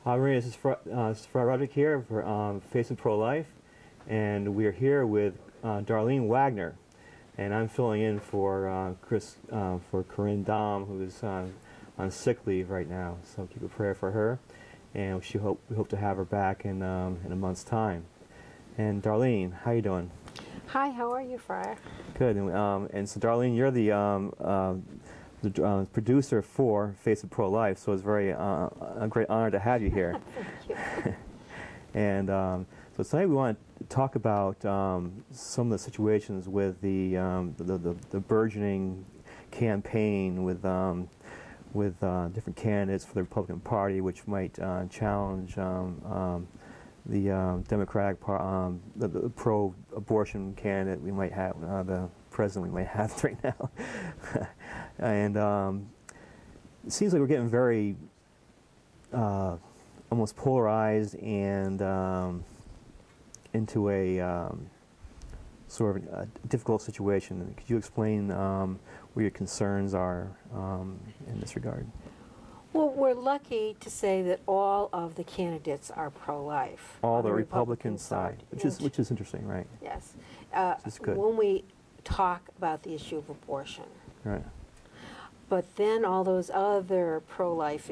Hi, Maria. This is Fred Roderick here for Facing Pro-Life, and we are here with Darlene Wagner, and I'm filling in for for Corinne Dahm, who is on sick leave right now. So keep a prayer for her, and we hope to have her back in a month's time. And Darlene, how you doing? Hi, how are you, Friar? Good. And so Darlene, you're the producer for Face of Pro-Life, so it's a great honor to have you here. Thank you. And so tonight we want to talk about some of the situations with the burgeoning campaign with different candidates for the Republican Party, which might challenge the the pro-abortion candidate we might have, the president we might have right now. And it seems like we're getting very almost polarized and into a sort of a difficult situation. Could you explain where your concerns are in this regard? Well, we're lucky to say that all of the candidates are pro-life. All on the Republican side, which is interesting, right? Yes. Which is good. When we talk about the issue of abortion, Right. but then all those other pro-life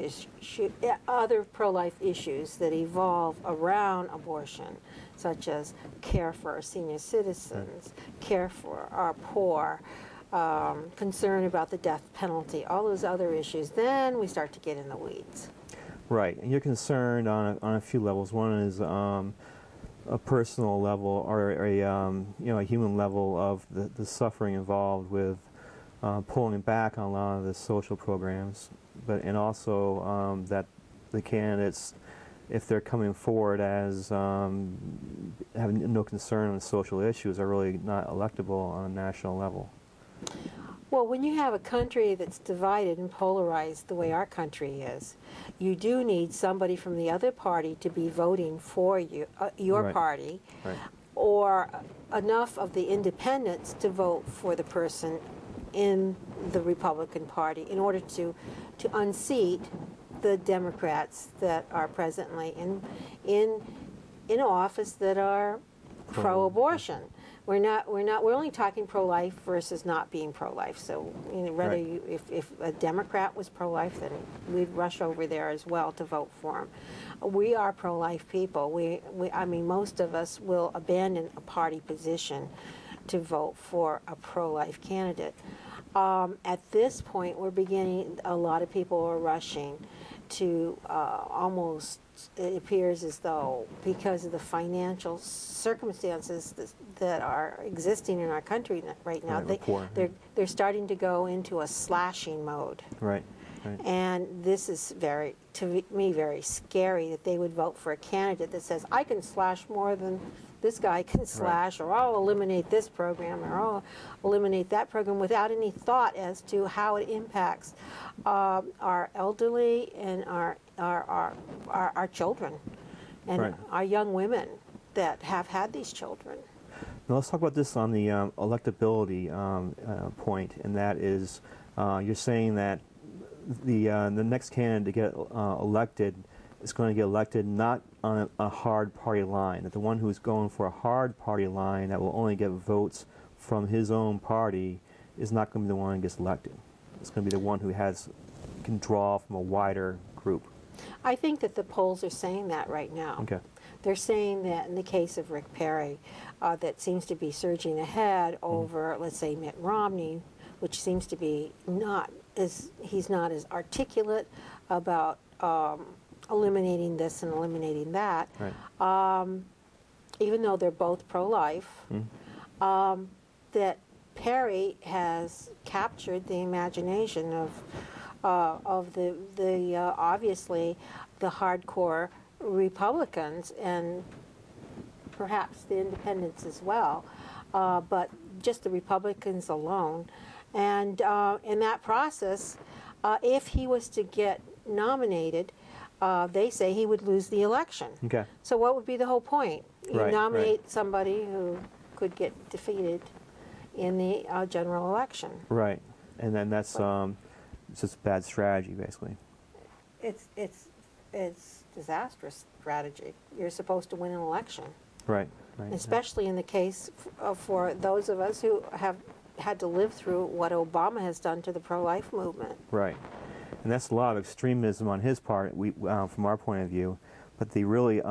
issues that evolve around abortion, such as care for our senior citizens, care for our poor, concern about the death penalty, all those other issues, then we start to get in the weeds. Right, and you're concerned on a few levels. One is a personal level, or a human level of the suffering involved with pulling back on a lot of the social programs, and also that the candidates, if they're coming forward as having no concern on social issues, are really not electable on a national level. Well, when you have a country that's divided and polarized the way our country is, you do need somebody from the other party to be voting for you, your Right. party, Right. or enough of the independents to vote for the person in the Republican Party in order to unseat the Democrats that are presently in office that are pro-abortion. We're only talking pro-life versus not being pro-life. So whether Right. if a Democrat was pro-life, then we'd rush over there as well to vote for him. We are pro-life people. I mean, most of us will abandon a party position to vote for a pro-life candidate. At this point, a lot of people are rushing to almost, it appears as though, because of the financial circumstances that are existing in our country right now, Right, they're starting to go into a slashing mode. Right. Right. And this is to me, very scary that they would vote for a candidate that says, I can slash more than this guy can slash, or I'll eliminate this program, or I'll eliminate that program, without any thought as to how it impacts our elderly and our children and Right. our young women that have had these children. Now let's talk about this on the electability point, and that is, you're saying that the next candidate to get elected is going to get elected not on a hard party line, that the one who's going for a hard party line that will only get votes from his own party is not going to be the one who gets elected. It's going to be the one who can draw from a wider group. I think that the polls are saying that right now. Okay. They're saying that in the case of Rick Perry, that seems to be surging ahead over, let's say, Mitt Romney, which seems to be he's not as articulate about eliminating this and eliminating that. Right. Even though they're both pro-life, that Perry has captured the imagination of the obviously the hardcore Republicans and perhaps the independents as well, but just the Republicans alone. And in that process, if he was to get nominated, they say he would lose the election. Okay. So what would be the whole point? You Right, nominate right. somebody who could get defeated in the general election. Right. And then that's it's just bad strategy, basically. It's it's disastrous strategy. You're supposed to win an election, Right. Right. especially in the case for those of us who have had to live through what Obama has done to the pro-life movement. Right. And that's a lot of extremism on his part, from our point of view. But the really,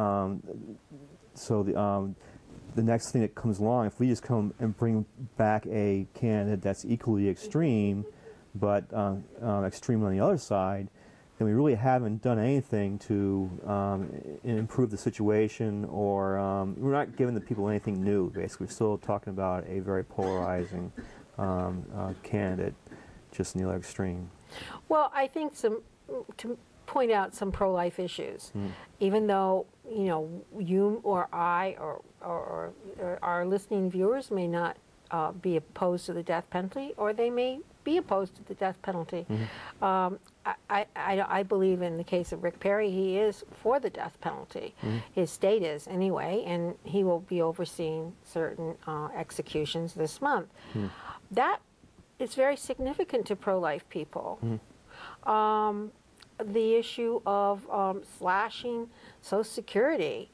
the next thing that comes along, if we just come and bring back a candidate that's equally extreme, but extreme on the other side, then we really haven't done anything to improve the situation, or we're not giving the people anything new, basically. We're still talking about a very polarizing candidate, just in the other extreme. Well, I think to point out some pro-life issues, even though, you know, you or I or our listening viewers may not be opposed to the death penalty, or they may be opposed to the death penalty. I believe in the case of Rick Perry, he is for the death penalty. His state is anyway, and he will be overseeing certain executions this month. That is very significant to pro-life people. The issue of slashing Social Security.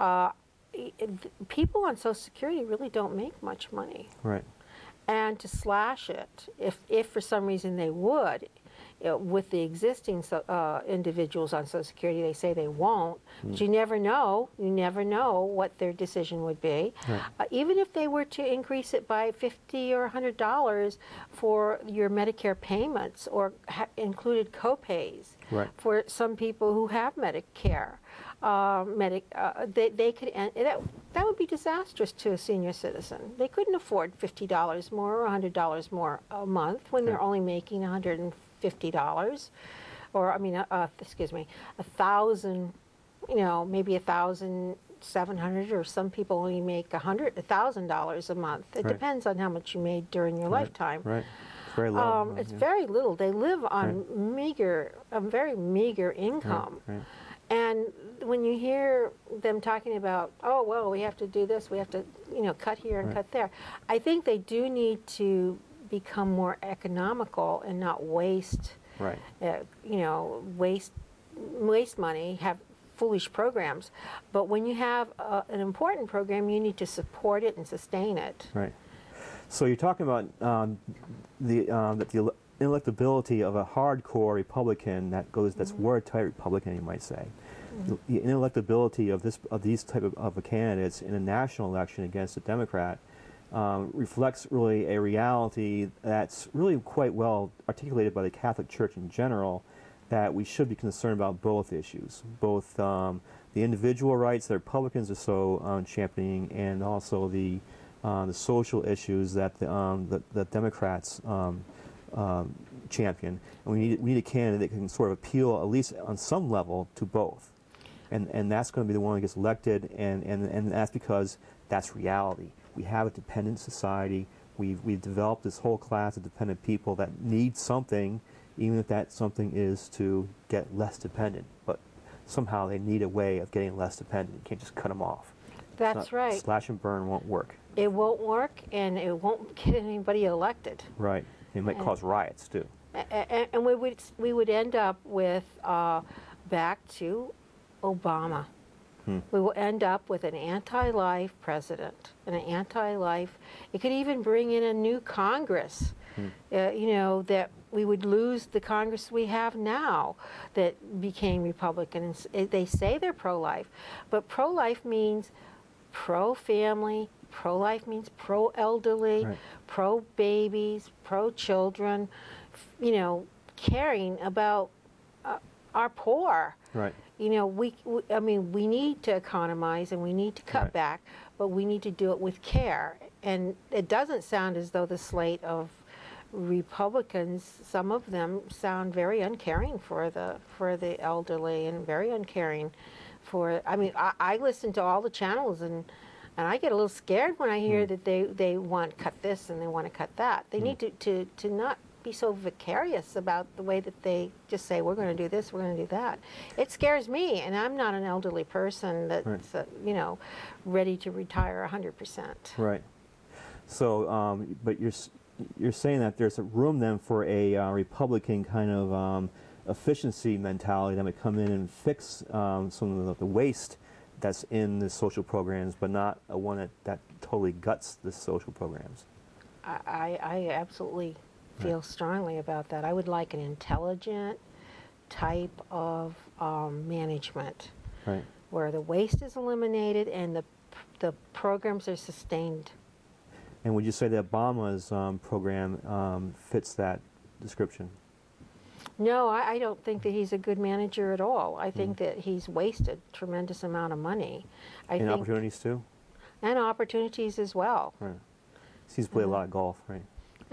People on Social Security really don't make much money. Right. And to slash it, if for some reason they would, with the existing individuals on Social Security, they say they won't. But you never know. You never know what their decision would be. Right. Even if they were to increase it by $50 or $100 for your Medicare payments, or included co-pays for some people who have Medicare, they could end. That would be disastrous to a senior citizen. They couldn't afford $50 more or $100 more a month when they're only making $150, or excuse me, 1,000. You know, maybe 1,700, or some people only make $1,000 a month. It depends on how much you made during your lifetime. Right. It's very low. It's very little. They live on a very meager income. Right. And when you hear them talking about, oh, well, we have to do this, we have to, you know, cut here and cut there, I think they do need to become more economical and not waste, waste money, have foolish programs. But when you have an important program, you need to support it and sustain it. Right. So you're talking about the inelectability of a hardcore Republican that's watertight Republican, you might say. The inelectability of these type of candidates in a national election against a Democrat reflects really a reality that's really quite well articulated by the Catholic Church in general, that we should be concerned about both issues, both the individual rights that Republicans are so championing, and also the social issues that the Democrats champion. And we need a candidate that can sort of appeal, at least on some level, to both. And that's going to be the one that gets elected, and that's because that's reality. We have a dependent society. We've developed this whole class of dependent people that need something, even if that something is to get less dependent. But somehow they need a way of getting less dependent. You can't just cut them off. That's right. Slash and burn won't work. It won't work, and it won't get anybody elected. Right. It might cause riots, too. And we would end up with, back to Obama. We will end up with an anti-life president, and an anti-life. It could even bring in a new Congress. That we would lose the Congress we have now that became Republican. They say they're pro-life, but pro-life means pro-family. Pro-life means pro-elderly, pro-babies, pro-children. Caring about our poor. Right. We need to economize and we need to cut back, but we need to do it with care. And it doesn't sound as though the slate of Republicans, some of them sound very uncaring for the elderly, and very uncaring for. I listen to all the channels, and I get a little scared when I hear that they want to cut this and they want to cut that. They need to not be so vicarious about the way that they just say, we're going to do this, we're going to do that. It scares me, and I'm not an elderly person that's ready to retire 100%. Right. So, but you're saying that there's a room then for a Republican kind of efficiency mentality that might come in and fix some of the waste that's in the social programs, but not a one that totally guts the social programs. I absolutely feel strongly about that. I would like an intelligent type of management, Right. where the waste is eliminated and the programs are sustained. And would you say that Obama's program fits that description? No, I don't think that he's a good manager at all. I think that he's wasted a tremendous amount of money. And opportunities too? And opportunities as well. Right. Seems to play a lot of golf, right?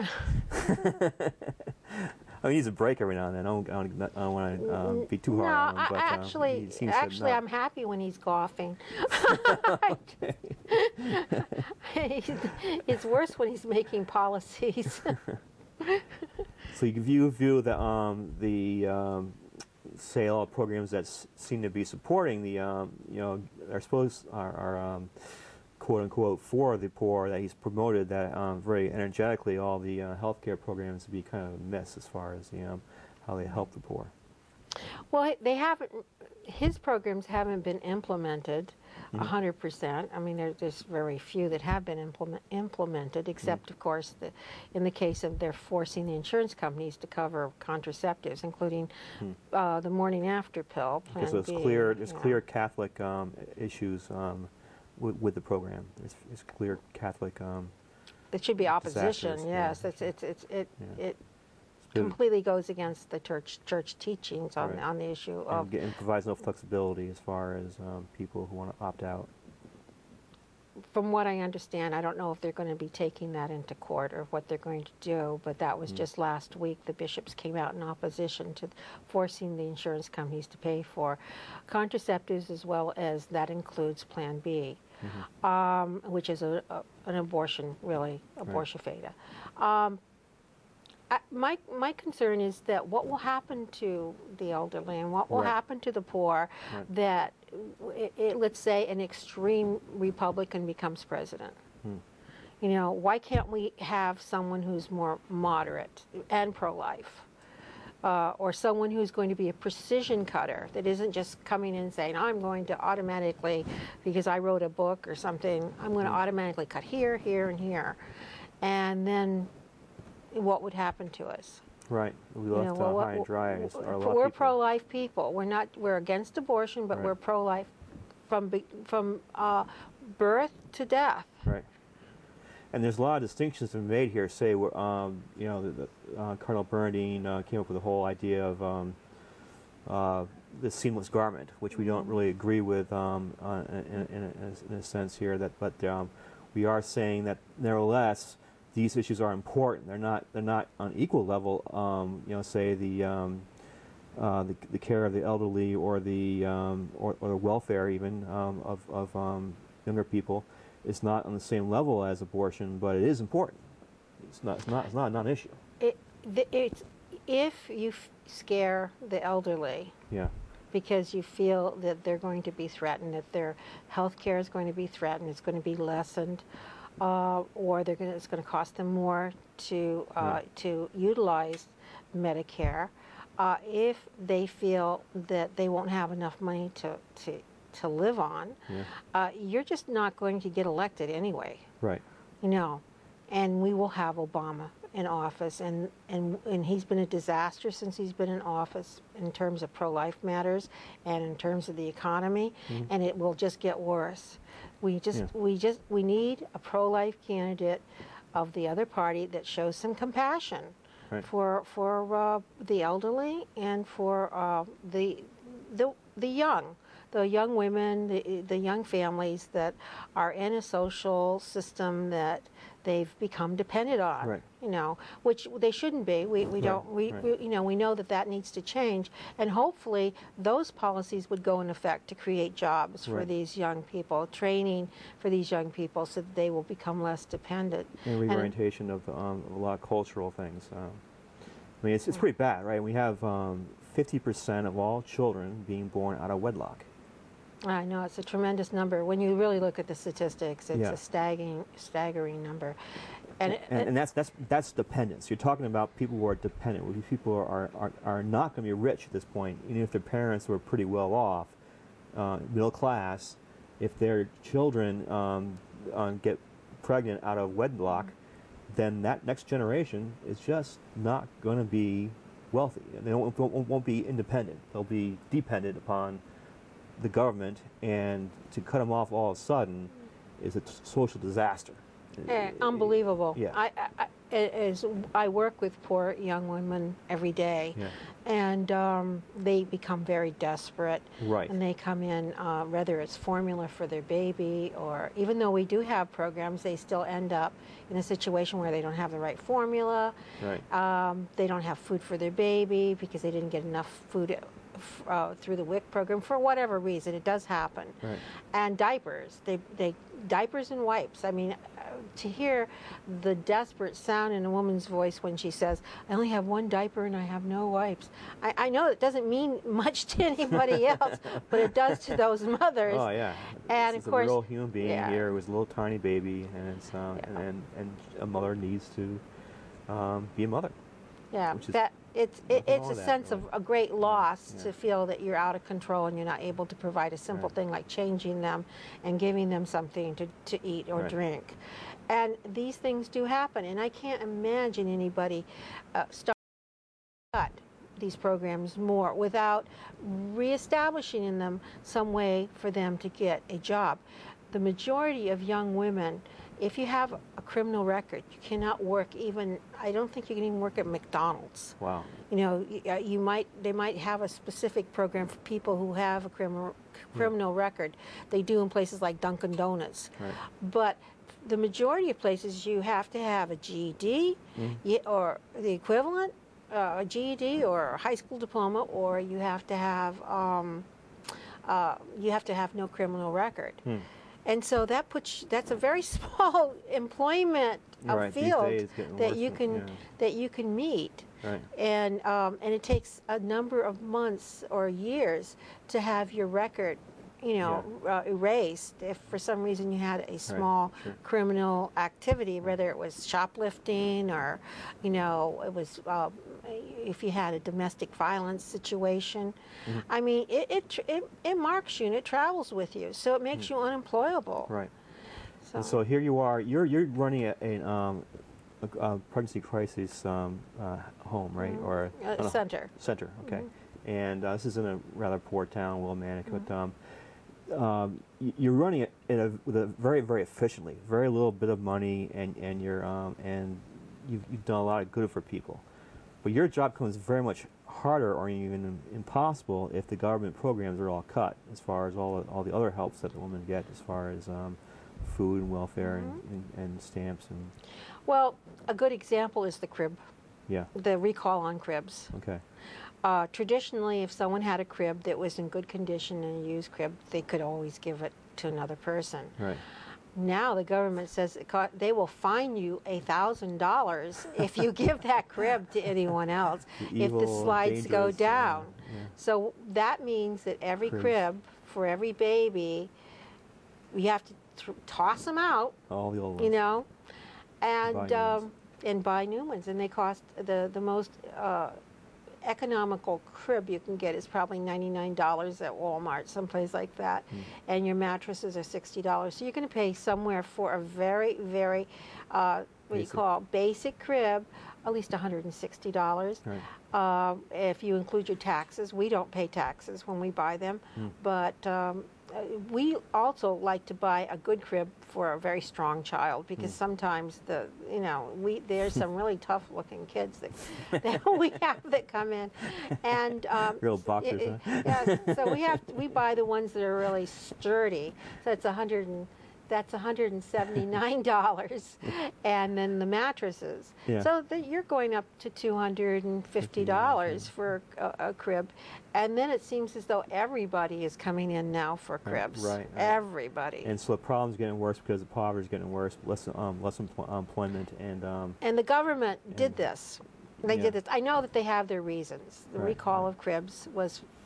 I mean, he needs a break every now and then. I don't want to be too hard on him. But, actually, I'm happy when he's golfing. It's worse when he's making policies. So you view the sale of programs that seem to be supporting the are quote unquote for the poor that he's promoted, that very energetically, all the healthcare programs to be kind of a miss as far as how they help the poor. Well, they haven't. His programs haven't been implemented 100%. I mean, there's very few that have been implemented, except, of course, in the case of they're forcing the insurance companies to cover contraceptives, including the morning after pill, Plan B. Because there's clear Catholic issues with the program. There's clear Catholic. It should be opposition. Yes, it completely goes against the church teachings on the issue of. And provides no flexibility as far as people who want to opt out. From what I understand, I don't know if they're going to be taking that into court or what they're going to do, but that was just last week. The bishops came out in opposition to forcing the insurance companies to pay for contraceptives, as well as that includes Plan B, which is an abortion, really, abortion feta. My concern is that what will happen to the elderly and what will happen to the poor that, let's say, an extreme Republican becomes president. You know, why can't we have someone who's more moderate and pro-life? Or someone who's going to be a precision cutter that isn't just coming in and saying, I'm going to automatically, because I wrote a book or something, I'm going to automatically cut here, here, and here. And then what would happen to us? Right. We left high and dry. We're pro-life people. We're against abortion, but we're pro-life from birth to death. Right. And there's a lot of distinctions to be made here. Say, Cardinal Bernardine came up with the whole idea of the seamless garment, which we don't really agree with in a sense here. But we are saying that nevertheless, these issues are important. They're not on equal level. Say the care of the elderly or the welfare even of younger people is not on the same level as abortion, but it is important. It's not a non-issue. If you scare the elderly, because you feel that they're going to be threatened, that their health care is going to be threatened, it's going to be lessened. Or it's going to cost them more to utilize Medicare. If they feel that they won't have enough money to live on, you're just not going to get elected anyway. Right. And we will have Obama in office, and he's been a disaster since he's been in office in terms of pro-life matters and in terms of the economy, and it will just get worse. We need a pro-life candidate of the other party that shows some compassion for the elderly and for the young women, the young families that are in a social system that they've become dependent on, which they shouldn't be. We know that needs to change, and hopefully those policies would go in effect to create jobs for these young people, training for these young people so that they will become less dependent. And reorientation of a lot of cultural things. I mean, it's pretty bad, right? We have 50% of all children being born out of wedlock. I know, it's a tremendous number. When you really look at the statistics, it's a staggering number. And that's dependence. You're talking about people who are dependent. These people are not going to be rich at this point, even if their parents were pretty well off, middle class. If their children get pregnant out of wedlock, then that next generation is just not going to be wealthy. They won't be independent. They'll be dependent upon the government, and to cut them off all of a sudden is a social disaster. Unbelievable. Yeah. I work with poor young women every day, Yeah. and they become very desperate. Right. And they come in, whether it's formula for their baby, or even though we do have programs, they still end up in a situation where they don't have the right formula. Right. They don't have food for their baby because they didn't get enough food through the WIC program for whatever reason. It does happen. Right. And diapers. They diapers and wipes. I mean, to hear the desperate sound in a woman's voice when she says, "I only have one diaper and I have no wipes." I know it doesn't mean much to anybody else, but it does to those mothers. Oh yeah. And It's of course, a real human being yeah. here with a little tiny baby, and it's and a mother needs to be a mother. Yeah, which is that it's nothing wrong a with that, sense really. of a great loss Yeah. to feel that you're out of control and you're not able to provide a simple Right. thing like changing them and giving them something to eat or Right. drink. And these things do happen, and I can't imagine anybody start these programs more without reestablishing in them some way for them to get a job. The majority of young women, if you have a criminal record, you cannot work even, I don't think you can even work at McDonald's. Wow. You know, they might have a specific program for people who have a criminal record. They do in places like Dunkin' Donuts. Right. But the majority of places you have to have a GED or the equivalent, a GED or a high school diploma, or you have to have no criminal record. And so that's a very small employment Right, these field days getting that worse you and- can yeah. that you can meet. Right. And it takes a number of months or years to have your record, erased if for some reason you had a small sure. criminal activity, whether it was shoplifting or, it was if you had a domestic violence situation. I mean, it marks you and it travels with you, so it makes you unemployable. Right. And so here you are. You're running a pregnancy crisis home, right? Or Center. Center. Okay. And this is in a rather poor town, Willimantic. But you're running it with a very, very efficiently, very little bit of money, and you're and you've done a lot of good for people. But your job becomes very much harder, or even impossible, if the government programs are all cut, as far as all the other helps that the women get, as far as food and welfare and stamps and. Well, a good example is the crib. Yeah. The recall on cribs. Okay. Traditionally, if someone had a crib that was in good condition and a used crib, they could always give it to another person. Right. Now the government says they will fine you $1,000 if you give that crib to anyone else if the slides go down. Yeah. So that means that every Cribs. crib for every baby, you have to toss them out. All the old ones. You know, and Buy new ones. buy new ones, and they cost the most economical crib you can get is probably $99 at Walmart, someplace like that, and your mattresses are $60. So you're going to pay somewhere for a very, very what you call basic crib, at least $160. Right. If you include your taxes, we don't pay taxes when we buy them, but we also like to buy a good crib for a very strong child, because sometimes there's some really tough looking kids that we have that come in, and Real boxers, huh? yeah, so we buy the ones that are really sturdy. So it's $179, and then the mattresses. Yeah. So you're going up to $250 for a crib, and then it seems as though everybody is coming in now for cribs. Right. Everybody. And so the problem's getting worse because the poverty is getting worse, less employment, And the government did this. They Yeah. did this. I know that they have their reasons. The Right, recall of cribs was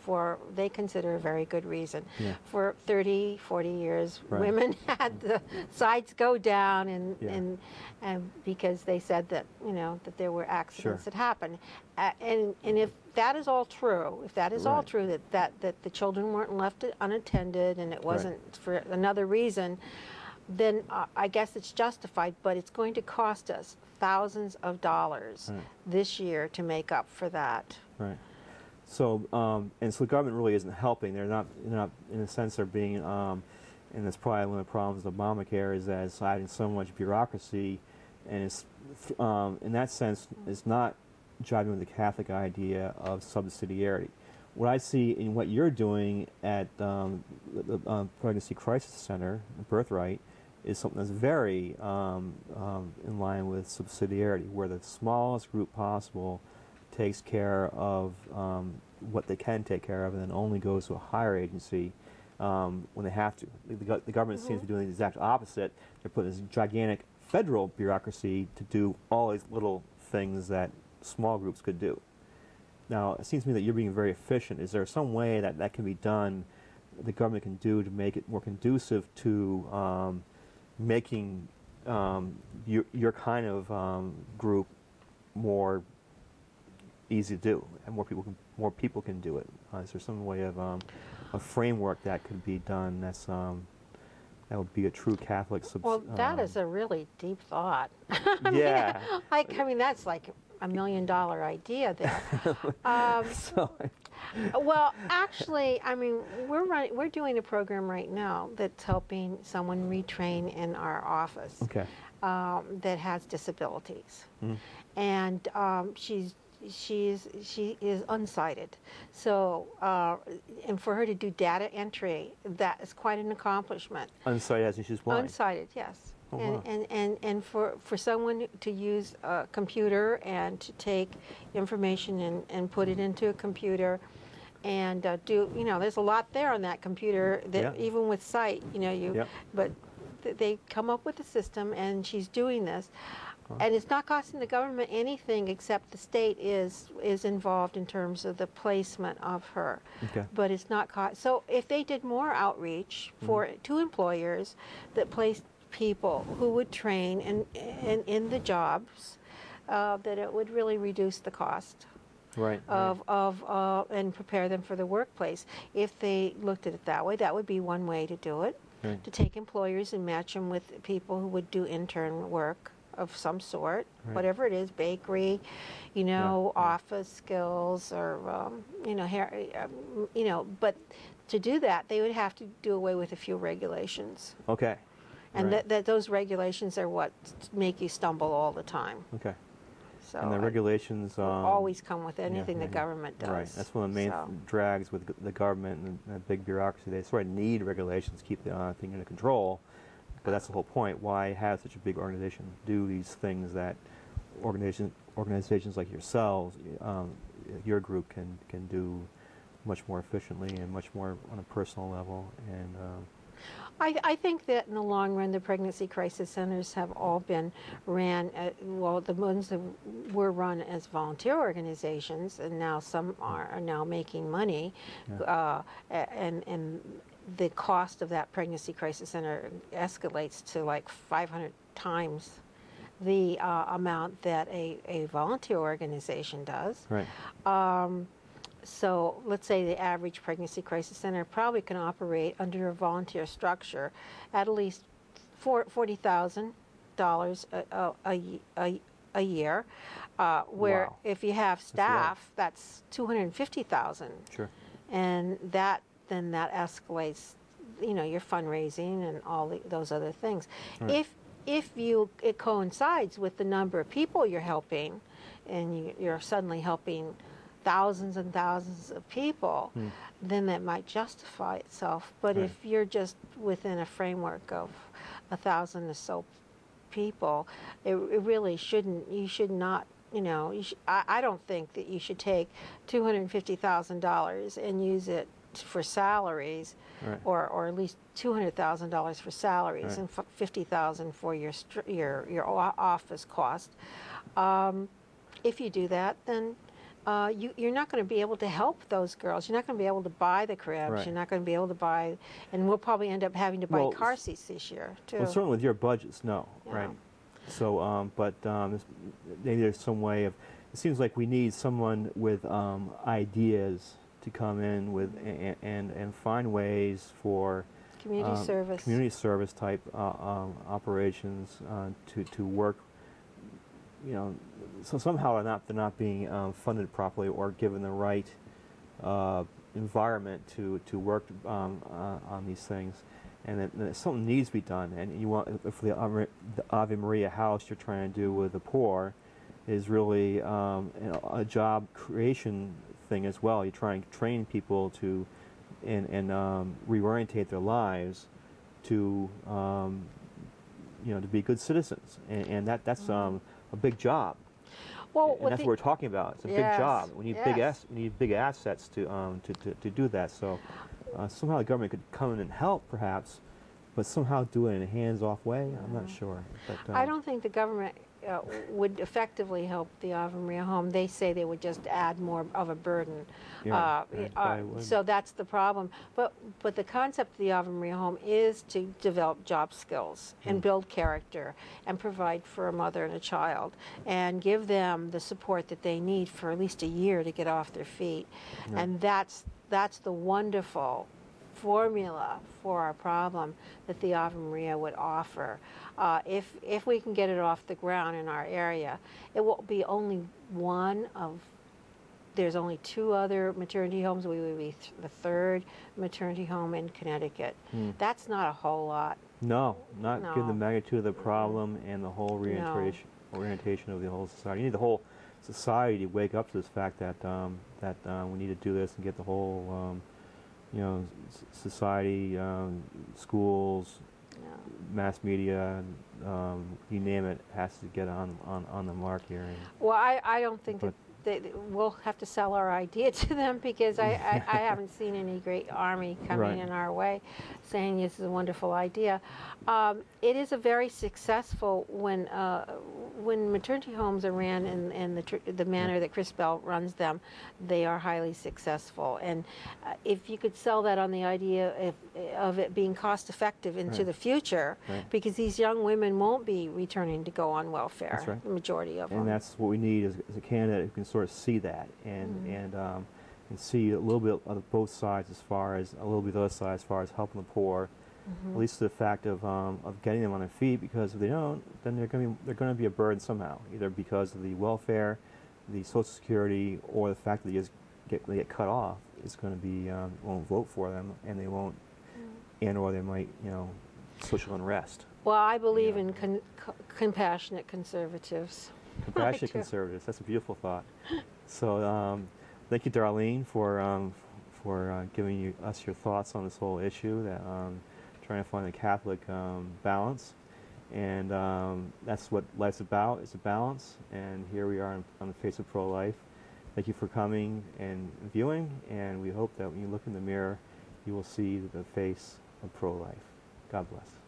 they consider a very good reason. Yeah. For 30, 40 years, Right. women had the sides go down, Yeah. and because they said that, that there were accidents Sure. that happened. And if that is all true, if that is all Right. true, that the children weren't left unattended and it wasn't for another reason, then I guess it's justified, but it's going to cost us thousands of dollars Right. this year to make up for that. Right. So, and so the government really isn't helping. They're not, in a sense, they're being, and that's probably one of the problems with Obamacare is that it's adding so much bureaucracy, and it's, in that sense, it's not jiving with the Catholic idea of subsidiarity. What I see in what you're doing at the Pregnancy Crisis Center, Birthright, is something that's very in line with subsidiarity, where the smallest group possible takes care of what they can take care of, and then only goes to a higher agency when they have to. The government seems to be doing the exact opposite. They're putting this gigantic federal bureaucracy to do all these little things that small groups could do. Now, it seems to me that you're being very efficient. Is there some way that that can be done, the government can do to make it more conducive to making your kind of group more easy to do, and more people can do it? Is there some way of a framework that could be done that's that would be a true Catholic? Well, that is a really deep thought. Yeah. I mean, that's like $1 million idea there. Well, actually, I mean, we're doing a program right now that's helping someone retrain in our office. Okay. That has disabilities, Mm. and she is unsighted. So, and for her to do data entry, that is quite an accomplishment. Unsighted as in she's blind. Unsighted, yes. Oh, wow. And for someone to use a computer and to take information and put it into a computer and do, there's a lot there on that computer that Yeah. even with sight, Yep. but they come up with a system, and she's doing this. And it's not costing the government anything except the state is involved in terms of the placement of her. Okay. But it's not so if they did more outreach to employers that placed people who would train in the jobs, that it would really reduce the cost Right. of and prepare them for the workplace. If they looked at it that way, that would be one way to do it. Right. To take employers and match them with people who would do intern work of some sort, Right. whatever it is, bakery, office skills, or hair, but to do that, they would have to do away with a few regulations, Okay. and Right. that those regulations are what make you stumble all the time. Okay. So And the regulations always come with anything yeah, the government does. Right. That's one of the main So, drags with the government and the big bureaucracy. They sort of need regulations to keep the thing under control. But that's the whole point. Why have such a big organization do these things that organizations like yourselves, your group, can do much more efficiently and much more on a personal level? And I think that in the long run, the pregnancy crisis centers have all been ran, the ones that were run as volunteer organizations, and now some are now making money, and the cost of that pregnancy crisis center escalates to like 500 times the amount that a volunteer organization does. right. So let's say the average pregnancy crisis center probably can operate under a volunteer structure at least $40,000 a year, where Wow. if you have a lot. staff, that's $250,000, Sure. and that escalates, your fundraising and all those other things. Right. If it coincides with the number of people you're helping, and you're suddenly helping thousands and thousands of people, then that might justify itself. But Right. if you're just within a framework of 1,000 or so people, it really shouldn't. You should not. I don't think that you should take $250,000 and use it for salaries, Right. or at least $200,000 for salaries, Right. and $50,000 for your office cost. If you do that, then you're not going to be able to help those girls. You're not going to be able to buy the cribs. Right. You're not going to be able to buy, and we'll probably end up having to buy Well, car seats this year too. Well, certainly with your budgets, no, Yeah. right? So, maybe there's some way of. It seems like we need someone with ideas to come in with and find ways for community service type operations to work. You know, so somehow they're not being funded properly or given the right environment to work on these things, and that something needs to be done. And you want, if the Ave Maria house you're trying to do with the poor is really a job creation thing as well. You're trying to train people to and reorientate their lives to to be good citizens, and that's a big job. Well, and that's what we're talking about. It's a big job. We need we need big assets to do that. So somehow the government could come in and help, perhaps, but somehow do it in a hands-off way. I'm not sure. But, I don't think the government would effectively help the Ave Maria home. They say they would just add more of a burden. Yeah, probably would. So that's the problem. But the concept of the Ave Maria home is to develop job skills and build character and provide for a mother and a child and give them the support that they need for at least a year to get off their feet. Yeah. And that's the wonderful formula for our problem that the Ave Maria would offer. If we can get it off the ground in our area, it will be only one of, there's only 2 other maternity homes. We would be the 3rd maternity home in Connecticut. That's not a whole lot. No, not given the magnitude of the problem and the whole orientation of the whole society. You need the whole society to wake up to this fact that we need to do this and get the whole society, schools, mass media, you name it, has to get on the mark here. Well, I don't think that we'll have to sell our idea to them, because I haven't seen any great army coming in our way saying this is a wonderful idea. It is a very successful when maternity homes are ran in the manner that Chris Bell runs them. They are highly successful, and if you could sell that on the idea of it being cost effective into the future, because these young women won't be returning to go on welfare, the majority of them. And that's what we need as a candidate who can sort of see that and see a little bit of both sides, as far as a little bit of the other side as far as helping the poor. At least the fact of getting them on their feet, because if they don't, then they're going to be a burden somehow, either because of the welfare, the Social Security, or the fact that they get cut off. It's going to be won't vote for them, and they won't, or they might social unrest. Well, I believe in compassionate conservatives. Compassionate conservatives. That's a beautiful thought. So thank you, Darlene, for giving us your thoughts on this whole issue, that trying to find a Catholic balance, and that's what life's about. It's a balance, and here we are on the face of pro-life. Thank you for coming and viewing, and we hope that when you look in the mirror, you will see the face of pro-life. God bless.